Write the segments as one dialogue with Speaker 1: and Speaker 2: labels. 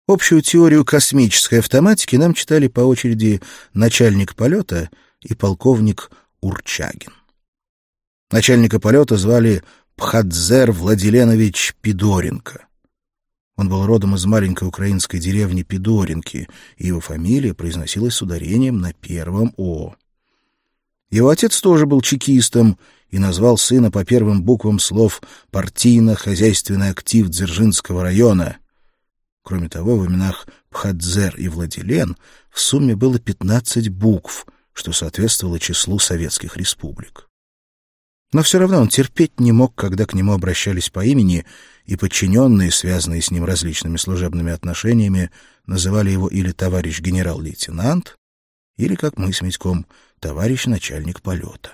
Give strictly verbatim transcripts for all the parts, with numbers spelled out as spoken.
Speaker 1: Общую теорию космической автоматики нам читали по очереди начальник полета и полковник Урчагин. Начальника полета звали Пхадзер Владиленович Пидоренко. Он был родом из маленькой украинской деревни Пидоренки, и его фамилия произносилась с ударением на первом «о». Его отец тоже был чекистом и назвал сына по первым буквам слов «партийно-хозяйственный актив Дзержинского района». Кроме того, в именах Пхадзер и Владилен в сумме было пятнадцать букв, что соответствовало числу советских республик. Но все равно он терпеть не мог, когда к нему обращались по имени, и подчиненные, связанные с ним различными служебными отношениями, называли его или товарищ генерал-лейтенант, или, как мы с Митьком, товарищ начальник полета.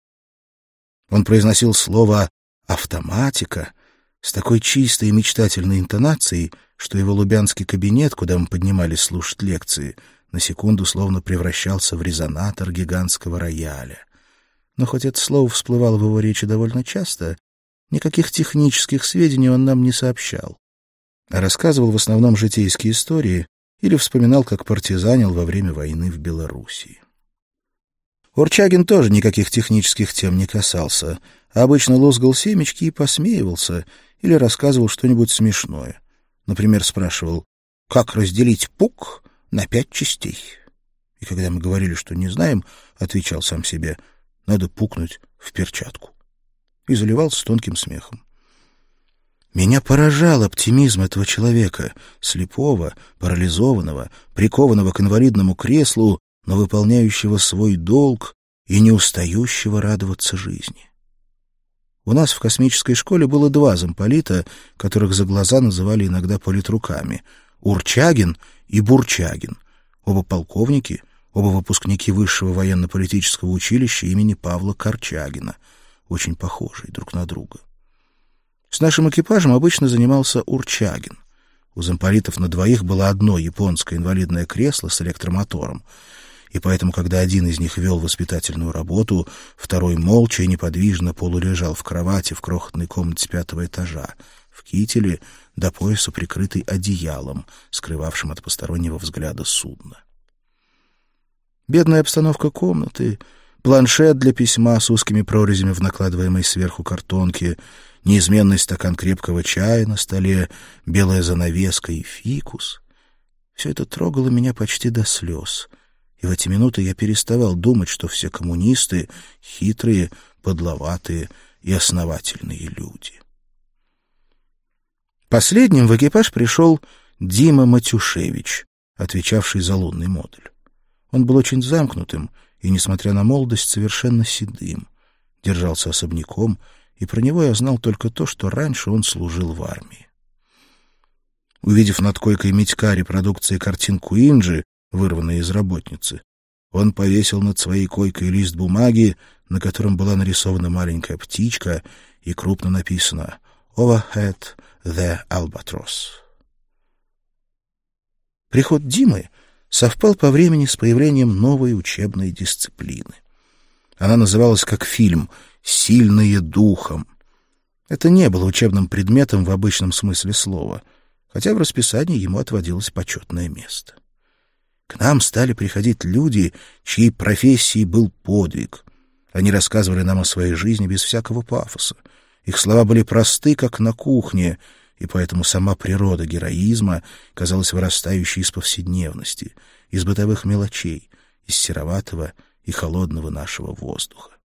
Speaker 1: Он произносил слово «автоматика» с такой чистой и мечтательной интонацией, что его лубянский кабинет, куда мы поднимались слушать лекции, на секунду словно превращался в резонатор гигантского рояля. Но хоть это слово всплывало в его речи довольно часто, никаких технических сведений он нам не сообщал, а рассказывал в основном житейские истории или вспоминал, как партизанил во время войны в Белоруссии. Урчагин тоже никаких технических тем не касался, а обычно лозгал семечки и посмеивался или рассказывал что-нибудь смешное. Например, спрашивал, как разделить пук на пять частей. И когда мы говорили, что не знаем, отвечал сам себе, надо пукнуть в перчатку. И заливался тонким смехом. Меня поражал оптимизм этого человека, слепого, парализованного, прикованного к инвалидному креслу, но выполняющего свой долг и не устающего радоваться жизни. У нас в космической школе было два замполита, которых за глаза называли иногда политруками — Урчагин и Бурчагин, оба полковники, оба выпускники высшего военно-политического училища имени Павла Корчагина, очень похожие друг на друга. С нашим экипажем обычно занимался Урчагин. У замполитов на двоих было одно японское инвалидное кресло с электромотором, и поэтому, когда один из них вел воспитательную работу, второй молча и неподвижно полулежал в кровати в крохотной комнате пятого этажа, в кителе, до пояса прикрытый одеялом, скрывавшим от постороннего взгляда судно. Бедная обстановка комнаты, планшет для письма с узкими прорезями в накладываемой сверху картонке, неизменный стакан крепкого чая на столе, белая занавеска и фикус — все это трогало меня почти до слез. И в эти минуты я переставал думать, что все коммунисты — хитрые, подловатые и основательные люди. Последним в экипаж пришел Дима Матюшевич, отвечавший за лунный модуль. Он был очень замкнутым и, несмотря на молодость, совершенно седым, держался особняком, и про него я знал только то, что раньше он служил в армии. Увидев над койкой Митька репродукции картин Куинджи, вырванные из работницы, он повесил над своей койкой лист бумаги, на котором была нарисована маленькая птичка и крупно написано «Overhead the Albatross». Приход Димы совпал по времени с появлением новой учебной дисциплины. Она называлась как фильм «Сильные духом». Это не было учебным предметом в обычном смысле слова, хотя в расписании ему отводилось почетное место. К нам стали приходить люди, чьей профессией был подвиг. Они рассказывали нам о своей жизни без всякого пафоса. Их слова были просты, как на кухне, и поэтому сама природа героизма казалась вырастающей из повседневности, из бытовых мелочей, из сероватого и холодного нашего воздуха.